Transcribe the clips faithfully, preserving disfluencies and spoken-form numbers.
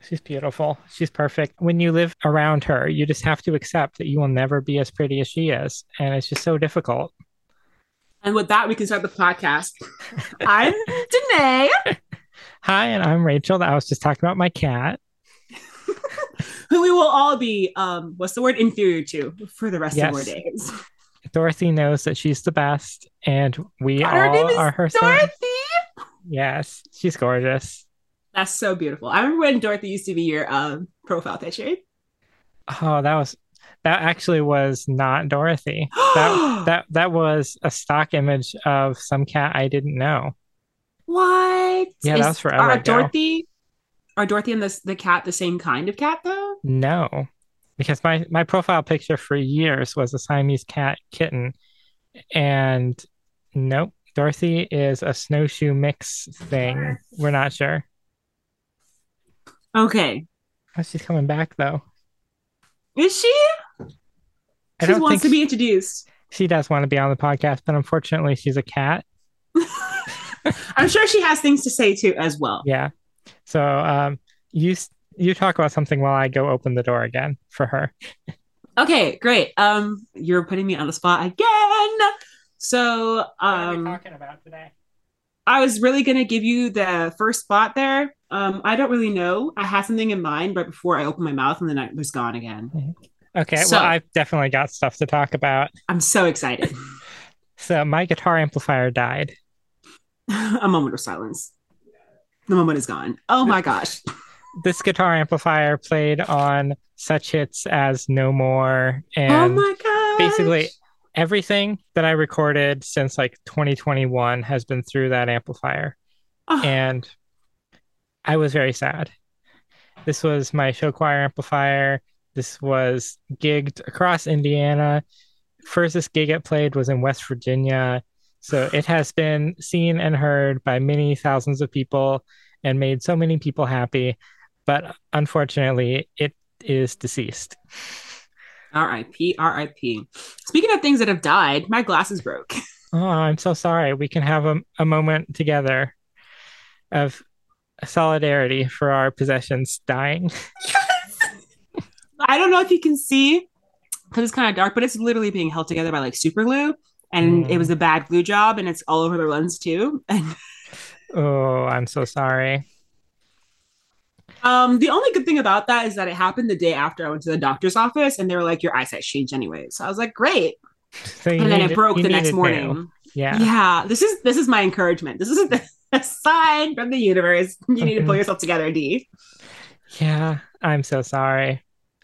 She's beautiful. She's perfect. When you live around her, you just have to accept that you will never be as pretty as she is. And it's just so difficult. And with that, we can start the podcast. I'm Danae, Hi, and I'm Rachel. I was just talking about my cat. who we will all be, um, what's the word, inferior to for the rest of our Yes, days. Dorothy knows that she's the best, and we God, her name all is are her son. Dorothy. Yes, she's gorgeous. That's so beautiful. I remember when Dorothy used to be your um, profile picture. Oh, that was that actually was not Dorothy. That that that was a stock image of some cat I didn't know. What Yeah, that was is forever are ago. Dorothy? Are Dorothy and the the cat the same kind of cat though? No, because my my profile picture for years was a Siamese cat kitten, and nope, Dorothy is a snowshoe mix thing. We're not sure. Okay, Oh, she's coming back though. is she? I She don't wants think to she, be introduced. she does want to be on the podcast, but unfortunately, she's a cat. I'm sure she has things to say too as well. Yeah. So um, you you talk about something while I go open the door again for her. Okay, great. Um, you're putting me on the spot again. So, What are we um, talking about today? I was really gonna give you the first spot there. Um, I don't really know. I had something in mind right before I opened my mouth, and then I was gone again. Okay, well, So I've definitely got stuff to talk about. I'm so excited. So my guitar amplifier died. A moment of silence. The moment is gone. Oh my gosh. This guitar amplifier played on such hits as No More Oh and my basically gosh. everything that I recorded since like twenty twenty-one has been through that amplifier. Oh, And I was very sad. This was my show choir amplifier. This was gigged across Indiana. Furthest gig it played was in West Virginia. So it has been seen and heard by many thousands of people and made so many people happy. But unfortunately, it is deceased. R I P. R I P. Speaking of things that have died, my glasses broke. Oh, I'm so sorry. We can have a, a moment together of solidarity for our possessions dying. I don't know if you can see because it's kind of dark, but it's literally being held together by like super glue. And it was Mm. a bad glue job, and it's all over the lens too. And Oh, I'm so sorry. um, the only good thing about that is that it happened the day after I went to the doctor's office, and they were like, "Your eyesight's changed anyway." So I was like, "Great." So you And then it needed broke you the next needed new. morning. Yeah. Yeah, this is this is my encouragement. This is a sign from the universe. You need to pull yourself together, D. Yeah, I'm so sorry.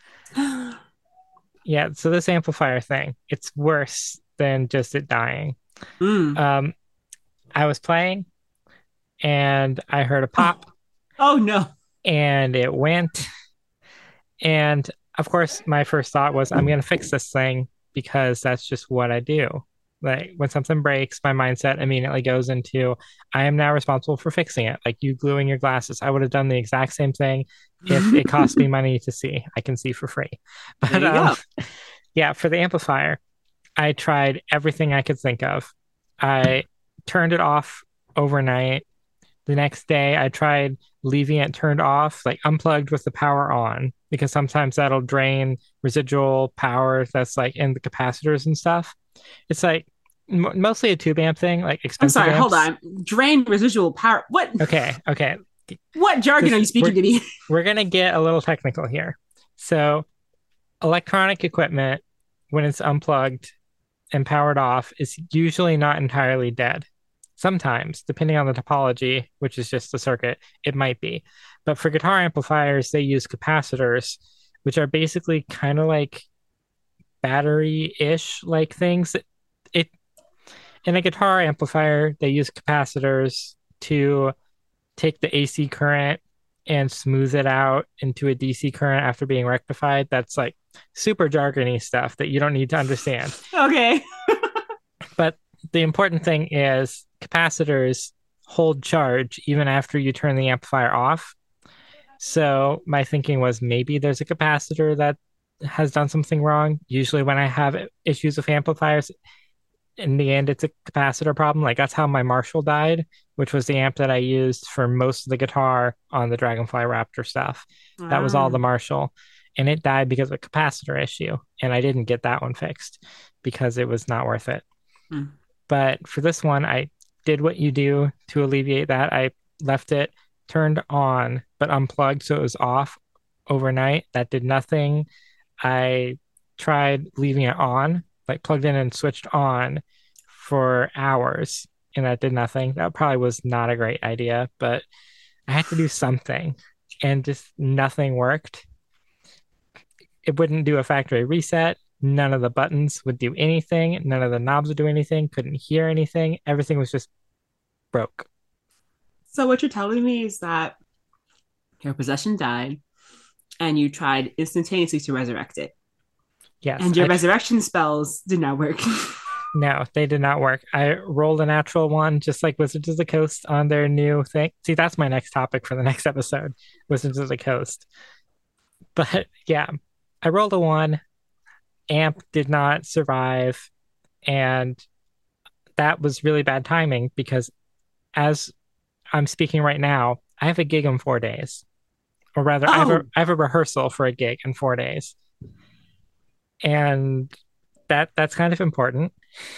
Yeah, so this amplifier thing, it's worse than just it dying. Mm. Um, I was playing and I heard a pop Oh, oh no. and it went. And of course, my first thought was, I'm going to fix this thing because that's just what I do. Like when something breaks, my mindset immediately goes into, I am now responsible for fixing it. Like you gluing your glasses. I would have done the exact same thing if it cost me money to see. I can see for free. There But you um, go. yeah, for the amplifier, I tried everything I could think of. I turned it off overnight. The next day, I tried leaving it turned off, like unplugged with the power on, because sometimes that'll drain residual power that's like in the capacitors and stuff. It's like m- mostly a tube amp thing, like I'm expensive sorry. Hold amps. on. Drain residual power. What? Okay, okay. What jargon This are you we're speaking to me? we're gonna get a little technical here. So, electronic equipment, when it's unplugged and powered off, is usually not entirely dead. Sometimes, depending on the topology, which is just the circuit, it might be. But for guitar amplifiers, they use capacitors, which are basically kind of like battery-ish like things. It in a guitar amplifier, they use capacitors to take the A C current and smooth it out into a D C current after being rectified. That's like super jargony stuff that you don't need to understand. Okay. But the important thing is capacitors hold charge even after you turn the amplifier off. So my thinking was maybe there's a capacitor that has done something wrong. Usually when I have issues with amplifiers, in the end, it's a capacitor problem. Like that's how my Marshall died, which was the amp that I used for most of the guitar on the Dragonfly Raptor stuff. That was all Wow. the Marshall. And it died because of a capacitor issue. And I didn't get that one fixed because it was not worth it. Mm. But for this one, I did what you do to alleviate that. I left it turned on, but unplugged, so it was off overnight. That did nothing. I tried leaving it on, like plugged in and switched on for hours, and that did nothing. That probably was not a great idea, but I had to do something, and just nothing worked. It wouldn't do a factory reset. None of the buttons would do anything. None of the knobs would do anything. Couldn't hear anything. Everything was just broke. So what you're telling me is that your possession died and you tried instantaneously to resurrect it. Yes, And your I resurrection spells did not work. no, they did not work. I rolled a natural one, just like Wizards of the Coast on their new thing. See, that's my next topic for the next episode, Wizards of the Coast. But yeah, I rolled a one. Amp did not survive, and that was really bad timing because as I'm speaking right now, I have a gig in four days, or rather, I have a Oh, I have a rehearsal for a gig in four days, and that that's kind of important.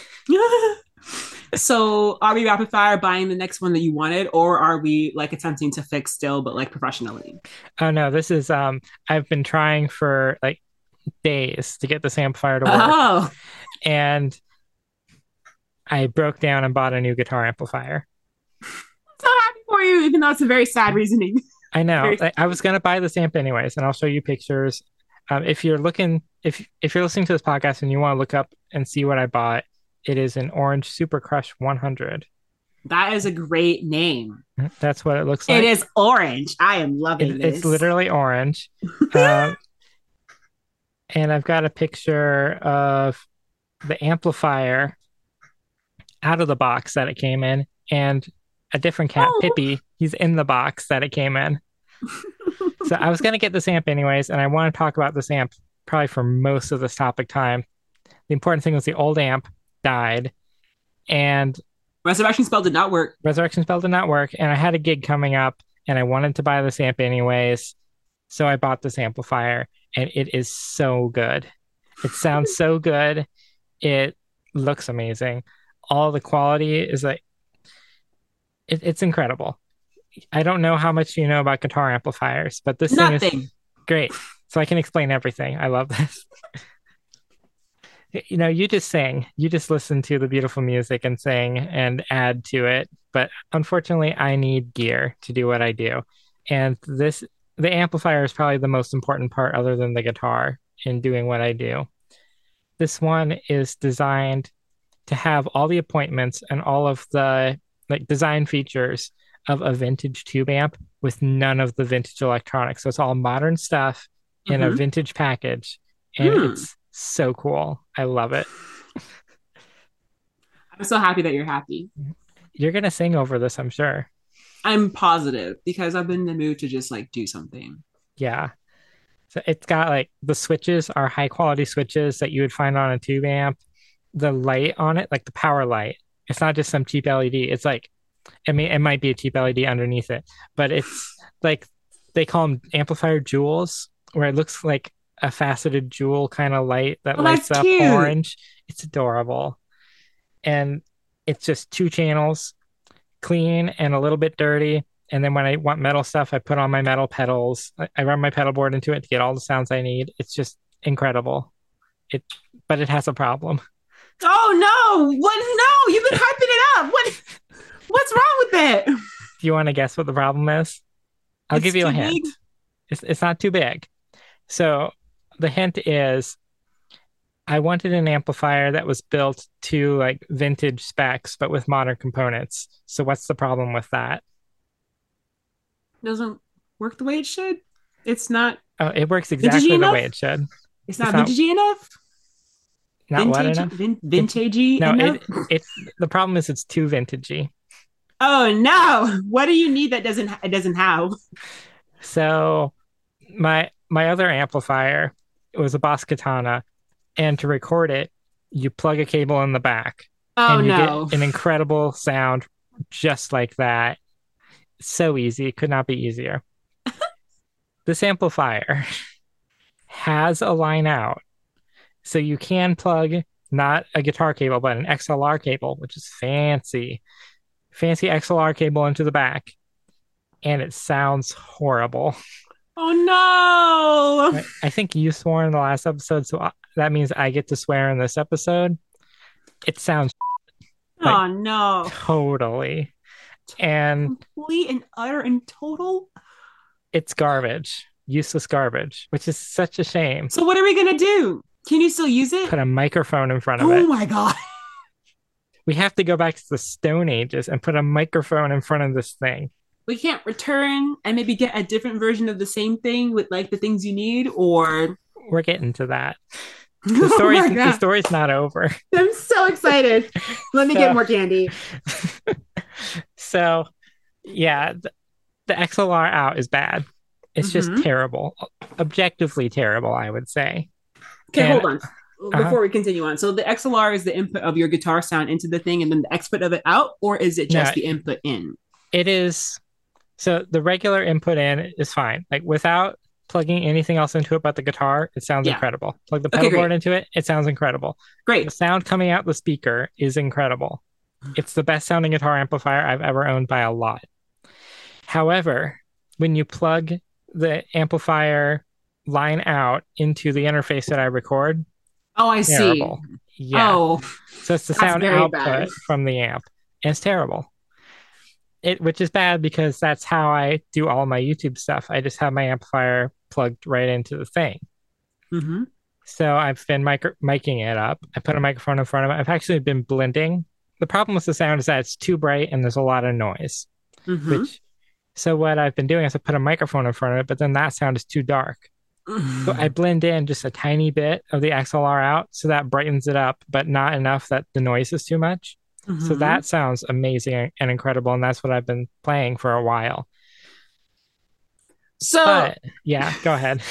so are we rapid fire buying the next one that you wanted, or are we like attempting to fix still, but like professionally? Oh no, this is um I've been trying for like days to get this amplifier to work, Oh, and I broke down and bought a new guitar amplifier. so happy for you, even though it's a very sad reasoning. I know. Very I, I was gonna buy this amp anyways, and I'll show you pictures. Um, if you're looking, if if you're listening to this podcast and you want to look up and see what I bought, it is an orange Super Crush one hundred. That is a great name. That's what it looks It like. is orange. I am loving It, it's this. literally orange. Um, and I've got a picture of the amplifier out of the box that it came in, and a different cat, Oh. Pippy. He's in the box that it came in. So I was gonna get this amp anyways, and I want to talk about this amp probably for most of this topic time. The important thing was the old amp died, and Resurrection spell did not work. Resurrection Spell did not work, and I had a gig coming up, and I wanted to buy this amp anyways, so I bought this amplifier, and it is so good. It sounds so good. It looks amazing. All the quality is like it, it's incredible. I don't know how much you know about guitar amplifiers, but this thing is Nothing. great. So I can explain everything. I love this. You know, you just sing, you just listen to the beautiful music and sing and add to it. But unfortunately, I need gear to do what I do. And this, the amplifier is probably the most important part other than the guitar in doing what I do. This one is designed to have all the appointments and all of the like design features of a vintage tube amp with none of the vintage electronics. So it's all modern stuff in a Mm-hmm. vintage package, and Hmm. it's so cool. I love it. I'm so happy that you're happy. You're gonna sing over this, I'm sure. I'm positive because I've been in the mood to just like do something. Yeah. So it's got like the switches are high quality switches that you would find on a tube amp. The light on it, like the power light, it's not just some cheap L E D. It's like, I mean, it might be a cheap L E D underneath it, but it's like they call them amplifier jewels, where it looks like a faceted jewel kind of light that Oh, lights that's up cute. orange. It's adorable. And it's just two channels, clean and a little bit dirty. And then when I want metal stuff, I put on my metal pedals. I, I run my pedal board into it to get all the sounds I need. It's just incredible. It, but it has a problem. Oh no! What? No! You've been hyping it up. What? What's wrong with it? Do you want to guess what the problem is? I'll It's give you a too hint. big? It's it's not too big. So the hint is I wanted an amplifier that was built to like vintage specs, but with modern components. So what's the problem with that? Doesn't work the way it should. It's not Oh, it works exactly vintagey the enough. way it should. It's not It's not vintagey enough. not what Vintage, enough. vin- vintagey No, enough. it it's the problem is it's too vintagey. Oh no! What do you need that doesn't it doesn't have? So my my other amplifier, it was a Boss Katana, and to record it, you plug a cable in the back, Oh and you get no. an incredible sound just like that. So easy. It could not be easier. This amplifier has a line out. So you can plug not a guitar cable, but an X L R cable, which is fancy. Fancy X L R cable into the back. And it sounds horrible. Oh no. I, I think you swore in the last episode, so I, that means I get to swear in this episode. It sounds like Oh no. totally. And Complete and utter and total. it's garbage, useless garbage, which is such a shame. So what are we gonna do? Can you still use it? Put a microphone in front of Oh it. my god. We have to go back to the Stone Ages and put a microphone in front of this thing. We can't return and maybe get a different version of the same thing with like the things you need, or We're getting to that. The story's, oh the story's not over. I'm so excited. Let me so, get more candy. So, yeah, the, the X L R out is bad. It's mm-hmm. just terrible. Objectively terrible, I would say. Okay, and, hold on. Before uh-huh. we continue on. So the X L R is the input of your guitar sound into the thing and then the output of it out, or is it just no, the input in? It is. So the regular input in is fine. Like without plugging anything else into it but the guitar, it sounds yeah. incredible. Plug the pedal okay, board into it, it sounds incredible. Great. The sound coming out the speaker is incredible. It's the best sounding guitar amplifier I've ever owned by a lot. However, when you plug the amplifier line out into the interface that I record, oh, I terrible. see. Yeah. Oh, so it's the sound output bad. from the amp, and it's terrible. It, which is bad because that's how I do all my YouTube stuff. I just have my amplifier plugged right into the thing. Mm-hmm. So I've been micro- miking it up. I put a microphone in front of it. I've actually been blending. The problem with the sound is that it's too bright and there's a lot of noise. Mm-hmm. Which, so what I've been doing is I put a microphone in front of it, but then that sound is too dark. Mm-hmm. So I blend in just a tiny bit of the X L R out, so that brightens it up, but not enough that the noise is too much. Mm-hmm. So that sounds amazing and incredible, and that's what I've been playing for a while. So, but, yeah, go ahead.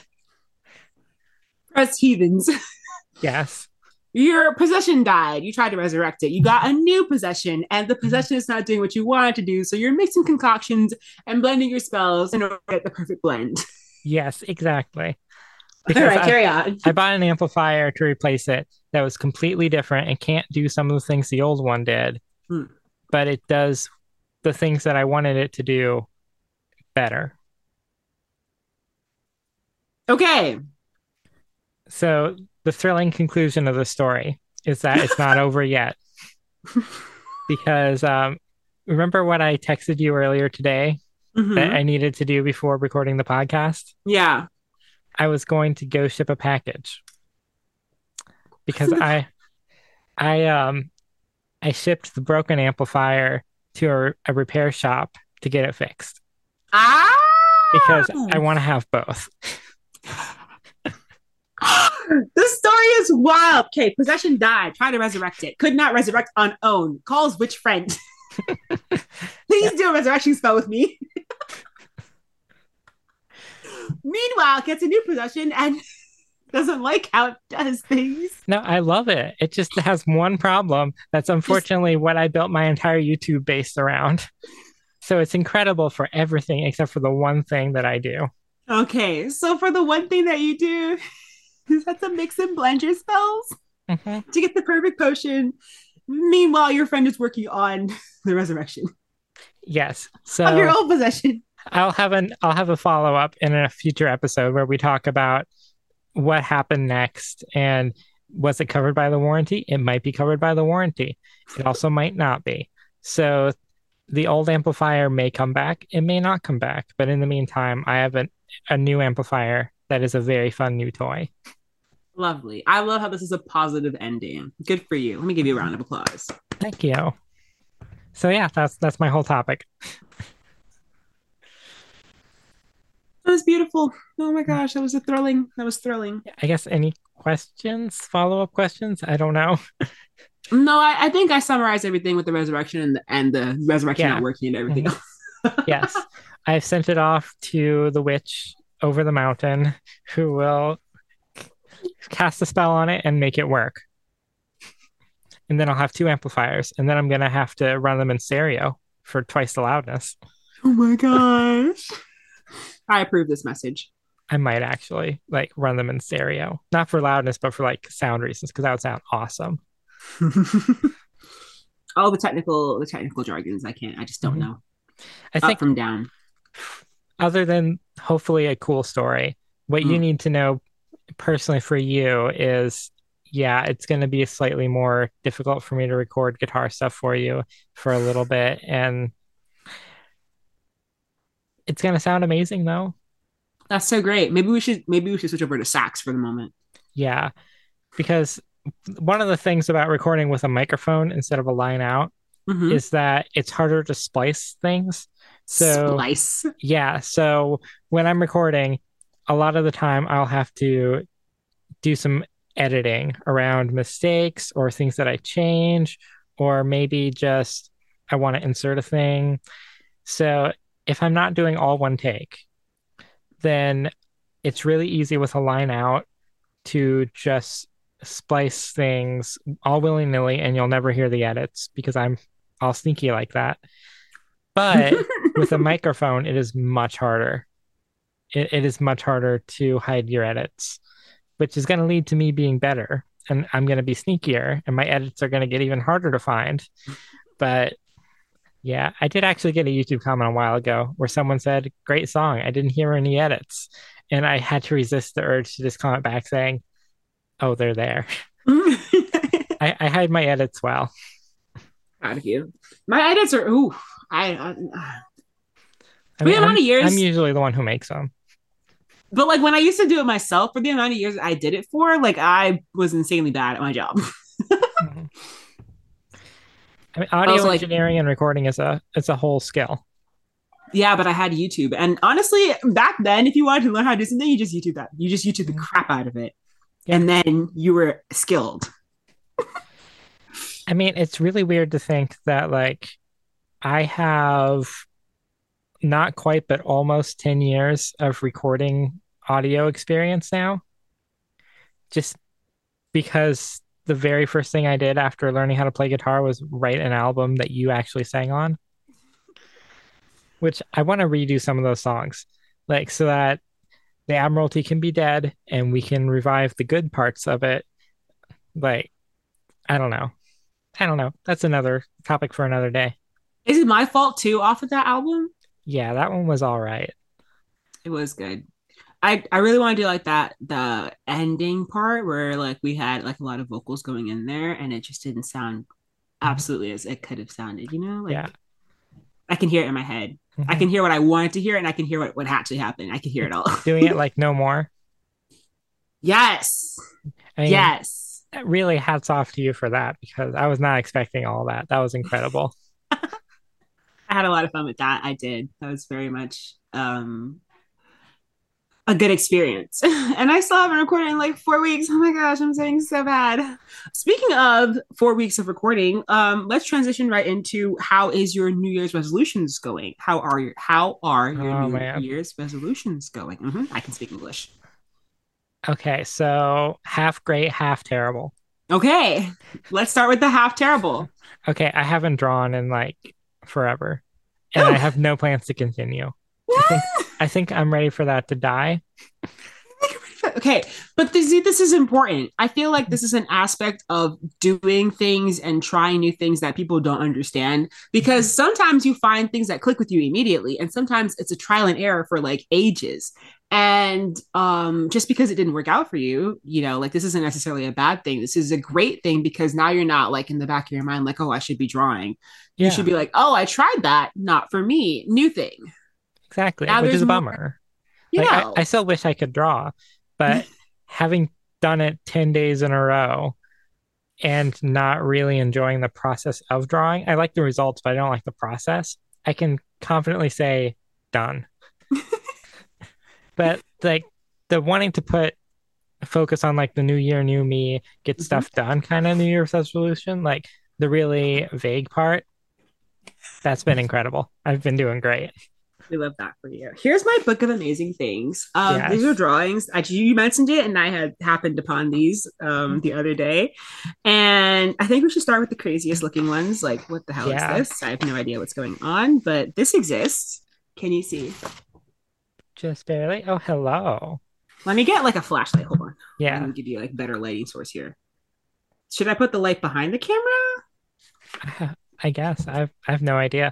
Press heathens. Yes. Your possession died. You tried to resurrect it. You got a new possession, and the possession is not doing what you wanted to do. So you're mixing concoctions and blending your spells in order to get the perfect blend. Yes, exactly. Because all right, I, carry on. I bought an amplifier to replace it that was completely different and can't do some of the things the old one did, hmm. but it does the things that I wanted it to do better. Okay. So the thrilling conclusion of the story is that it's not over yet. Because um, remember what I texted you earlier today mm-hmm. that I needed to do before recording the podcast? Yeah. I was going to go ship a package because I, I, um, I shipped the broken amplifier to a, a repair shop to get it fixed. Ah! Because I want to have both. This story is wild. Okay, possession died. Try to resurrect it. Could not resurrect on own. Calls which friend? Please do a resurrection spell with me. Meanwhile, gets a new possession and doesn't like how it does things. No, I love it. It just has one problem. That's unfortunately just... what I built my entire YouTube base around. So it's incredible for everything except for the one thing that I do. Okay, so for the one thing that you do, is that to mix and blend your spells mm-hmm. to get the perfect potion. Meanwhile, your friend is working on the resurrection. Yes. So of your own possession. I'll have an I'll have a follow-up in a future episode where we talk about what happened next and was it covered by the warranty? It might be covered by the warranty. It also might not be. So the old amplifier may come back. It may not come back. But in the meantime, I have a, a new amplifier that is a very fun new toy. Lovely. I love how this is a positive ending. Good for you. Let me give you a round of applause. Thank you. So yeah, that's that's my whole topic. That was beautiful. Oh my gosh, that was a thrilling. That was thrilling. I guess any questions, follow-up questions? I don't know. No, I, I think I summarized everything with the resurrection and the, and the resurrection yeah. not working and everything mm-hmm. else. Yes. I've sent it off to the witch over the mountain who will cast a spell on it and make it work. and then I'll have two amplifiers, and then I'm gonna have to run them in stereo for twice the loudness. Oh my gosh. I approve this message. I might actually like run them in stereo, not for loudness, but for like sound reasons, because that would sound awesome. All the technical the technical jargons I can't I just don't Mhm. know. I Up think from down. other than hopefully a cool story, what you Mm. need to know personally for you is yeah, it's going to be slightly more difficult for me to record guitar stuff for you for a little bit. And it's going to sound amazing though. That's so great. Maybe we should maybe we should switch over to sax for the moment. Yeah, because one of the things about recording with a microphone instead of a line out Mm-hmm. is that it's harder to splice things. So, Splice. yeah, so when I'm recording, a lot of the time I'll have to do some editing around mistakes or things that I change, or maybe just I want to insert a thing. So if I'm not doing all one take, then it's really easy with a line out to just splice things all willy nilly and you'll never hear the edits because I'm all sneaky like that. But with a microphone, it is much harder. It, it is much harder to hide your edits, which is going to lead to me being better. And I'm going to be sneakier, and my edits are going to get even harder to find. But yeah, I did actually get a YouTube comment a while ago where someone said, "Great song. I didn't hear any edits." And I had to resist the urge to just comment back saying, "Oh, they're there." I, I hide my edits well. Proud of you. My edits are ooh. I, I I for the mean, amount I'm of I'm years, usually the one who makes them. but like when I used to do it myself, for the amount of years I did it for, like I was insanely bad at my job. Mhm. I mean, I was audio like, engineering and recording is a it's a whole skill. yeah, but I had YouTube, and honestly, back then, if you wanted to learn how to do something, you just YouTube that. You just YouTube the Mhm. crap out of it, Yeah. and then you were skilled. I mean, it's really weird to think that like I have not quite, but almost ten years of recording audio experience now, just because the very first thing I did after learning how to play guitar was write an album that you actually sang on, which I want to redo some of those songs, like so that the Admiralty can be dead and we can revive the good parts of it. Like, I don't know. I don't know. That's another topic for another day. Is it my fault too? Off of that album, Yeah, that one was all right. it was good. I I really want to do like that the ending part where like we had like a lot of vocals going in there, and it just didn't sound Mhm. absolutely as it could have sounded. You know, Yeah. like I can hear it in my head. I Mhm. can hear what I wanted to hear, and I can hear what what actually happened. I can hear it all. Doing it like no more. Yes, I mean, yes. really hats off to you for that because I was not expecting all that. That was incredible. I had a lot of fun with that. I did. That was very much um a good experience. And I still haven't recorded in like four weeks. Oh my gosh, I'm saying so bad. Speaking of four weeks of recording, um, let's transition right into how is your New Year's resolutions going? How are your how are your Oh New man. Year's resolutions going? Mm-hmm. I can speak English. Okay, so half great, half terrible. Okay, let's start with the half terrible. Okay, I haven't drawn in like forever, and I have no plans to continue. I think I think I'm ready for that to die. Okay, but this, this is important. I feel like this is an aspect of doing things and trying new things that people don't understand because sometimes you find things that click with you immediately, and sometimes it's a trial and error for like ages. And um, just because it didn't work out for you, you know, like this isn't necessarily a bad thing. This is a great thing because now you're not like in the back of your mind, like, oh, I should be drawing. You should Yeah, be like, oh, I tried that, not for me, new thing. exactly, Now which is there's a more, bummer. you Like I, I know. still wish I could draw, but having done it ten days in a row and not really enjoying the process of drawing, I like the results, but I don't like the process. I can confidently say done. But like the wanting to put focus on like the new year, new me, get Mhm. stuff done kind of New Year's resolution, like the really vague part, that's been incredible. I've been doing great. We love that for you. Here's my book of amazing things. Um, these are Yes. drawings. Actually, you mentioned it, and I had happened upon these um the other day. And I think we should start with the craziest looking ones. Like, what the hell is Yeah, this? I have no idea what's going on, but this exists. Can you see? just barely. Oh, hello. Let me get like a flashlight. Hold on. Let Yeah, me give you like better lighting source here. Should I put the light behind the camera? I, I guess I've I have no idea.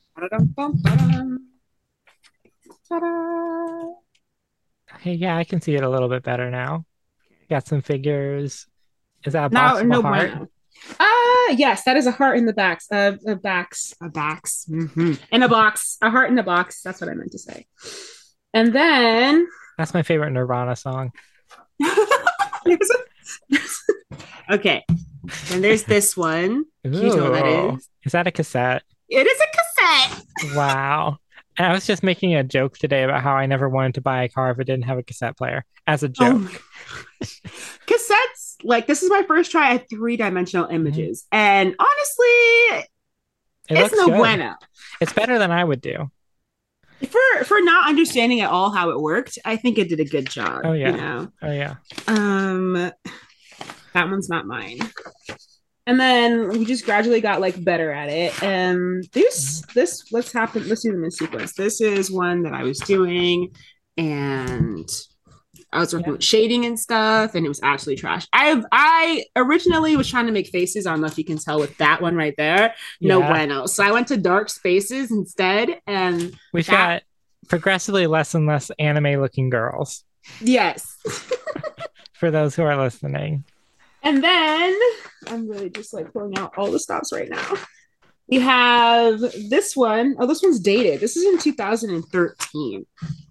Hey, yeah, I can see it a little bit better now. Got some figures. Is that a Now, box of a no heart? bueno. Ah, yes, that is a heart in the backs. Uh, a backs, a backs, mm-hmm. In a box. A heart in a box. That's what I meant to say. And then That's my favorite Nirvana song. there's a, okay, and there's this one. Can you tell what that Ooh, is? is that a cassette? It is a cassette. Wow. And I was just making a joke today about how I never wanted to buy a car if it didn't have a cassette player as a Oh joke. my cassettes. Like this is my first try at three dimensional Mhm. images, and honestly, It it's looks no good. bueno. It's better than I would do. For for not understanding at all how it worked, I think it did a good job. Oh You yeah. know, Oh yeah. um, that one's not mine. And then we just gradually got like better at it. And this Mhm. this let's happen. Let's do them in sequence. This is one that I was doing, and I was working Yeah. with shading and stuff, and it was actually trash. I I originally was trying to make faces. I don't know if you can tell with that one right there. No Yeah. bueno. So I went to dark spaces instead, and We've that got progressively less and less anime looking girls yes. for those who are listening. And then I'm really just like pulling out all the stops right now. We have this one. Oh, this one's dated. This is in two thousand thirteen.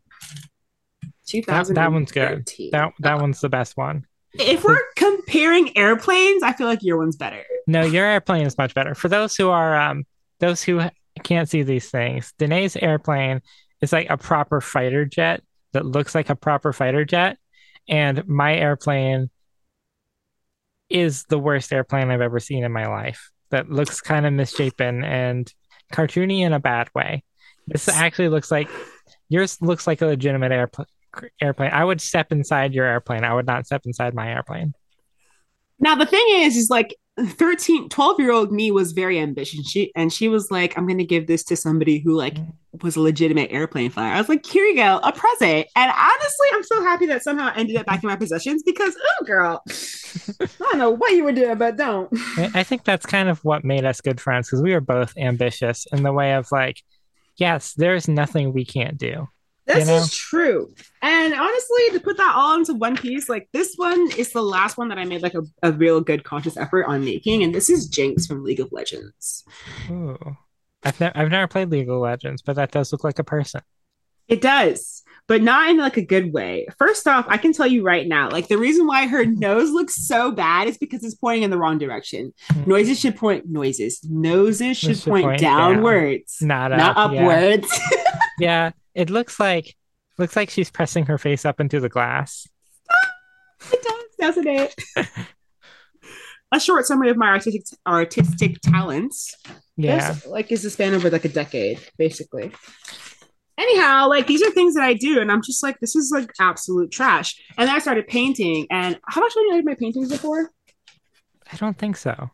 That that one's good. two thousand thirteen. That that one's the best one. If we're comparing airplanes, I feel like your one's better. No, your airplane is much better. For those who are um those who can't see these things, Danae's airplane is like a proper fighter jet that looks like a proper fighter jet, and my airplane is the worst airplane I've ever seen in my life. That looks kind of misshapen and cartoony in a bad way. This actually looks like yours looks like a legitimate airplane. Airplane. I would step inside your airplane. I would not step inside my airplane. Now the thing is, is like thirteen, twelve year old me was very ambitious. She and she was like, I'm gonna give this to somebody who like was a legitimate airplane flyer. I was like, here you go, a present. And honestly, I'm so happy that somehow I ended up back in my possessions because oh girl, I don't know what you were doing, but don't. I think that's kind of what made us good friends because we were both ambitious in the way of like, yes, there's nothing we can't do. You This know? is true. And honestly, to put that all into one piece, like this one is the last one that I made like a, a real good conscious effort on making. And this is Jinx from League of Legends. Ooh. I've, ne- I've never played League of Legends, but that does look like a person. It does, but not in like a good way. First off, I can tell you right now, like the reason why her nose looks so bad is because it's pointing in the wrong direction. Mm. Noises should point noises. Noses should, should point, point downwards, down. Not, not up, upwards. Yeah. Yeah, it looks like looks like she's pressing her face up into the glass. It does, doesn't it? A short summary of my artistic artistic talents. Yeah. This, like is a span over like a decade, basically. Anyhow, like these are things that I do, and I'm just like, this is like absolute trash. And then I started painting, and how much have you made my paintings before? I don't think so.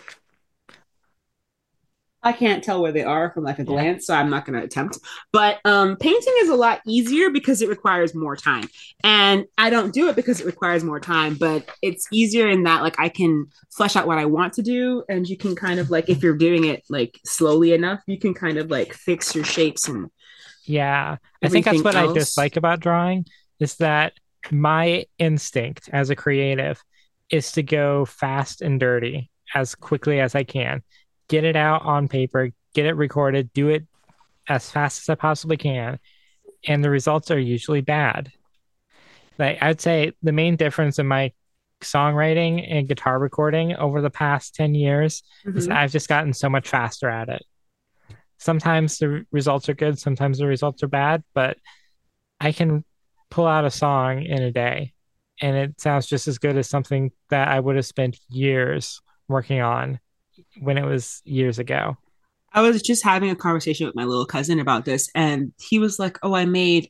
I can't tell where they are from like a glance, so I'm not going to attempt. But um, painting is a lot easier because it requires more time, and I don't do it because it requires more time. But it's easier in that like I can flesh out what I want to do, and you can kind of like if you're doing it like slowly enough, you can kind of like fix your shapes and yeah. I think that's what else. I dislike about drawing is that my instinct as a creative is to go fast and dirty as quickly as I can. Get it out on paper, get it recorded, do it as fast as I possibly can. And the results are usually bad. Like I'd say the main difference in my songwriting and guitar recording over the past ten years mm-hmm. is that I've just gotten so much faster at it. Sometimes the results are good, sometimes the results are bad, but I can pull out a song in a day and it sounds just as good as something that I would have spent years working on when it was years ago. I was just having a conversation with my little cousin about this, and he was like, "Oh, I made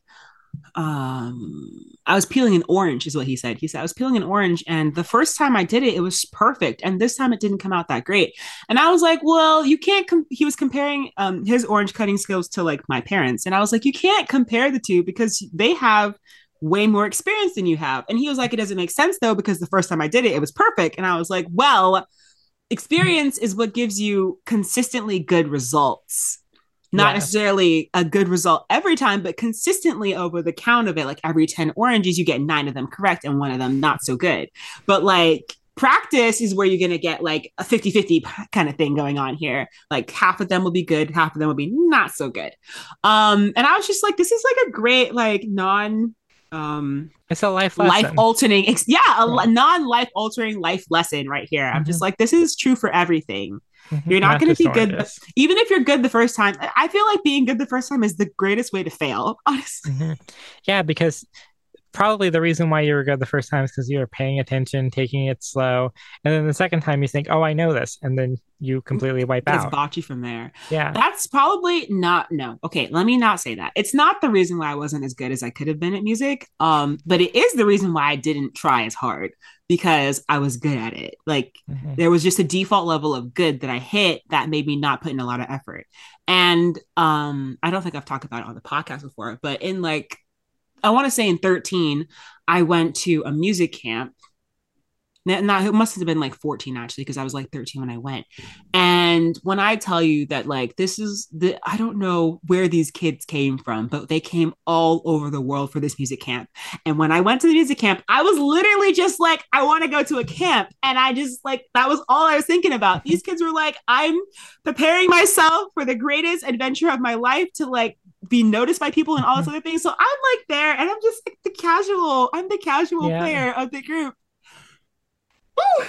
um I was peeling an orange," is what he said. He said, "I was peeling an orange, and the first time I did it, it was perfect. And this time it didn't come out that great." And I was like, well, you can't com-. He was comparing um his orange cutting skills to like my parents. And I was like, you can't compare the two because they have way more experience than you have. And he was like, it doesn't make sense though, because the first time I did it, it was perfect. And I was like, well, experience is what gives you consistently good results, not Yeah. necessarily a good result every time, but consistently over the count of it. Like every ten oranges, you get nine of them correct and one of them not so good. But like practice is where you're going to get like a fifty-fifty kind of thing going on here. Like half of them will be good, half of them will be not so good. Um, and I was just like, this is like a great, like non um It's a life life lesson. altering ex- yeah, Yeah. a non life altering life lesson right here. I'm just Hmm. like, this is true for everything. Hmm. You're not Not going to just be good, but oranges. even if you're good the first time, I feel like being good the first time is the greatest way to fail, honestly. Hmm. Yeah, because probably the reason why you were good the first time is because you were paying attention, taking it slow. And then the second time you think, oh, I know this. And then you completely wipe Gets out. botchy from there. Yeah. That's probably not, no. Okay, let me not say that. It's not the reason why I wasn't as good as I could have been at music. Um, but it is the reason why I didn't try as hard, because I was good at it. Like Hmm. there was just a default level of good that I hit that made me not put in a lot of effort. And um, I don't think I've talked about it on the podcast before, but in like, I want to say in thirteen, I went to a music camp. Now, it must have been like fourteen actually, because I was like thirteen when I went. And when I tell you that, like, this is the, I don't know where these kids came from, but they came all over the world for this music camp. And when I went to the music camp, I was literally just like, I want to go to a camp. And I just like, that was all I was thinking about. Hmm. These kids were like, I'm preparing myself for the greatest adventure of my life to like be noticed by people and all this other things. So I'm like there and I'm just like the casual, I'm the casual Yeah. player of the group. Woo!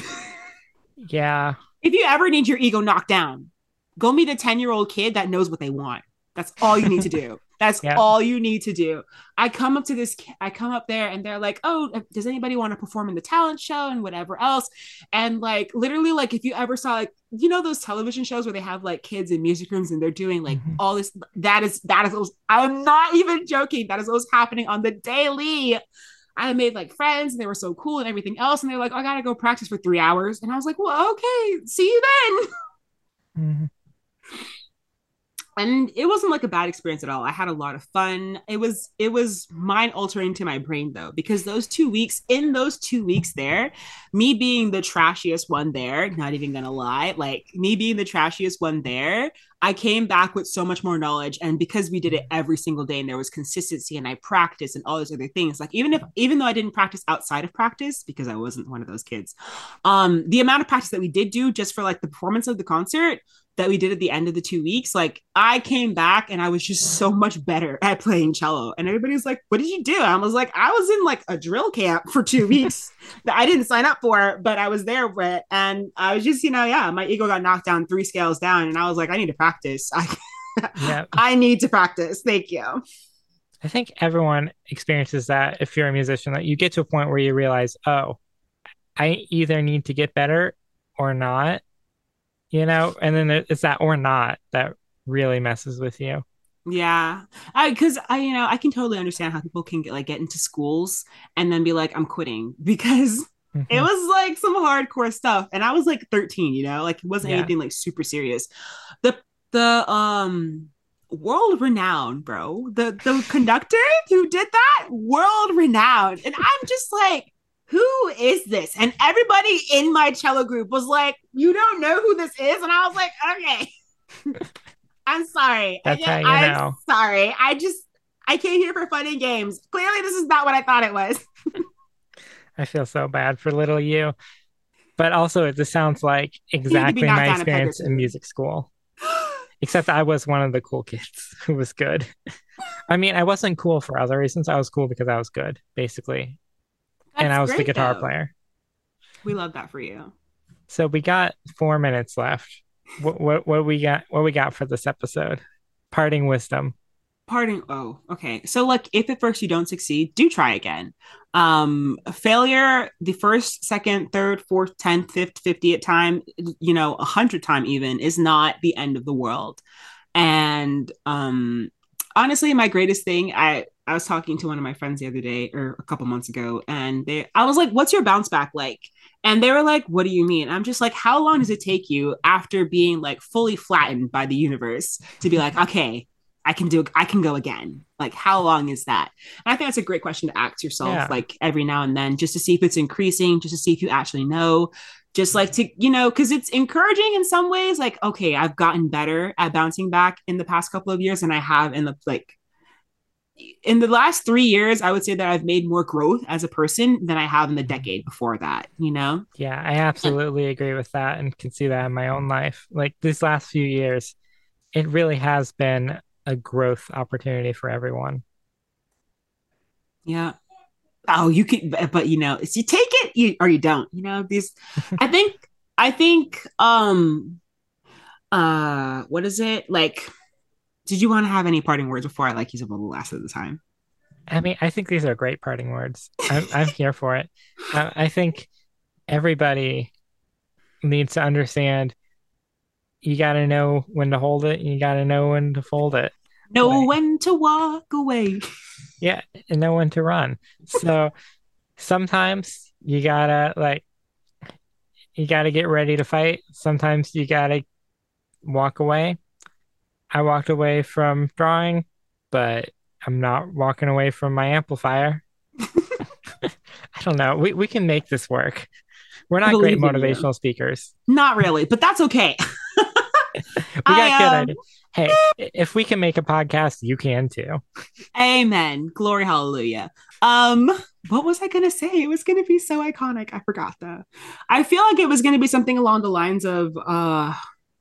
Yeah. If you ever need your ego knocked down, go meet a ten year old kid that knows what they want. That's all you need to do. That's Yeah. all you need to do. I come up to this, I come up there and they're like, oh, does anybody want to perform in the talent show and whatever else? And like, literally, like, if you ever saw, like, you know, those television shows where they have like kids in music rooms and they're doing like Hmm. all this, that is, that is, what was, I'm not even joking. That is what was happening on the daily. I made like friends and they were so cool and everything else. And they're like, oh, I gotta go practice for three hours. And I was like, well, okay, see you then. Hmm. And it wasn't like a bad experience at all. I had a lot of fun. It was it was mind altering to my brain though, because those two weeks, in those two weeks there, me being the trashiest one there, not even gonna lie, like me being the trashiest one there, I came back with so much more knowledge. And because we did it every single day and there was consistency and I practiced and all those other things, like even if even though I didn't practice outside of practice because I wasn't one of those kids, um, the amount of practice that we did do just for like the performance of the concert that we did at the end of the two weeks, like I came back and I was just so much better at playing cello. And everybody was like, what did you do? And I was like, I was in like a drill camp for two weeks that I didn't sign up for, but I was there for it. And I was just, you know, yeah, my ego got knocked down three scales down. And I was like, I need to practice. I, Yeah. I need to practice. Thank you. I think everyone experiences that if you're a musician, that you get to a point where you realize, oh, I either need to get better or not, you know, and then it's that or not that really messes with you. Yeah, I because I you know I can totally understand how people can get like get into schools and then be like I'm quitting because it Hmm. was like some hardcore stuff and I was like thirteen, you know, like it wasn't Yeah. anything like super serious. The the um world renowned, bro. The the conductor who did that, world renowned, and I'm just like, who is this? And everybody in my cello group was like, you don't know who this is, and I was like, okay. I'm sorry. I That's just, how you I'm know. sorry. I just I came here for fun and games. Clearly, this is not what I thought it was. I feel so bad for little you. But also, it just sounds like You need to be exactly knocked my down a peg or experience in two. music school, except I was one of the cool kids who was good. I mean, I wasn't cool for other reasons. I was cool because I was good, basically. And That's I was the great guitar though. player. We love that for you. So we got four minutes left. What what what we got what we got for this episode? Parting wisdom. Pardon. Oh, okay. So, like, if at first you don't succeed, do try again. Um, failure the first, second, third, fourth, tenth, fifth, fiftieth time, you know, a hundred time even is not the end of the world. And um, honestly, my greatest thing, I I was talking to one of my friends the other day or a couple months ago, and they I was like, "What's your bounce back like?" And they were like, "What do you mean?" I'm just like, "How long does it take you after being like fully flattened by the universe to be like, okay, I can do I can go again?" Like, how long is that? And I think that's a great question to ask yourself, Yeah. like every now and then, just to see if it's increasing, just to see if you actually know, just like to, you know, because it's encouraging in some ways, like, okay, I've gotten better at bouncing back in the past couple of years than I have in the like in the last three years. I would say that I've made more growth as a person than I have in the Mhm. decade before that, you know? Yeah, I absolutely agree with that and can see that in my own life. Like these last few years, it really has been a growth opportunity for everyone. Yeah. Oh, you can, but you know, you take it you, or you don't, you know, these, I think, I think, um, uh, what is it? Like, did you want to have any parting words before I like use up a little last of the time? I mean, I think these are great parting words. I'm I'm here for it. Uh, I think everybody needs to understand you got to know when to hold it, and you got to know when to fold it. Know Like, when to walk away. yeah, and know when to run. So sometimes you gotta like you gotta get ready to fight. Sometimes you gotta walk away. I walked away from drawing, but I'm not walking away from my amplifier. I don't know. We we can make this work. We're I not great believe in you. motivational speakers. Not really, but that's okay. We got good I um ideas. Hey, if we can make a podcast, you can too. Amen. Glory hallelujah. Um what was I going to say? It was going to be so iconic. I forgot though. I feel like it was going to be something along the lines of uh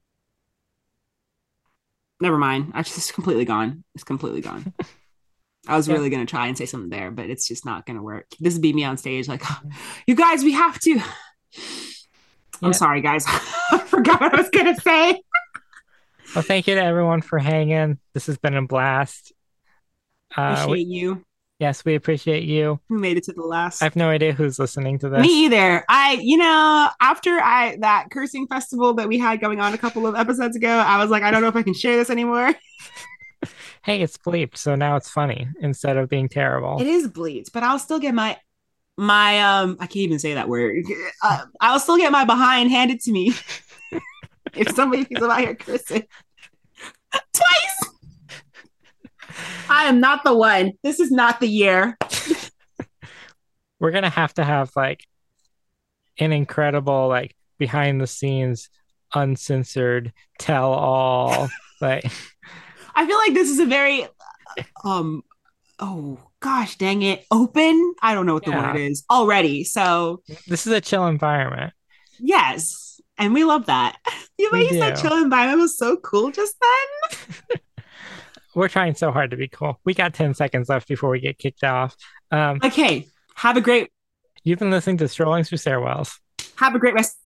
never mind. I just it's completely gone. It's completely gone. I was Yeah. really going to try and say something there, but it's just not going to work. This would be me on stage like, oh, "You guys, we have to." I'm Yeah. sorry, guys. I forgot what I was going to say. Well, thank you to everyone for hanging. This has been a blast. Uh, we, Appreciate you. yes, we appreciate you. We made it to the I last. have no idea who's listening to Me this. either. I, you know, after I that cursing festival that we had going on a couple of episodes ago, I was like, I don't know if I can share this anymore. Hey, it's bleeped, so now it's funny instead of being It terrible. is bleeds, but I'll still get my my um I can't even say that word. Uh, I'll still get my behind handed to me if somebody thinks about here cursing twice. I am not the one. This is not the year. We're gonna have to have like an incredible, like behind the scenes, uncensored tell all. Like, I feel like this is a very um oh gosh dang it open. I don't know what the word yeah, is already. So this is a chill environment. yes, and we love that. The way We you said do. chill environment was so cool just then. We're trying so hard to be cool. We got ten seconds left before we get kicked off. Um, Like, hey, have a great you've been listening to Strolling Through Stairwells. have a great rest